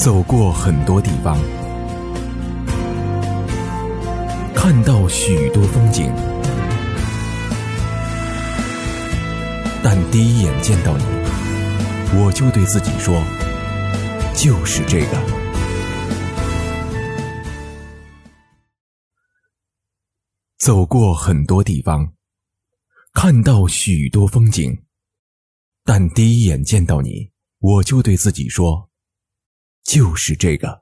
走过很多地方，看到许多风景，但第一眼见到你，我就对自己说，就是这个。走过很多地方，看到许多风景，但第一眼见到你，我就对自己说，就是这个。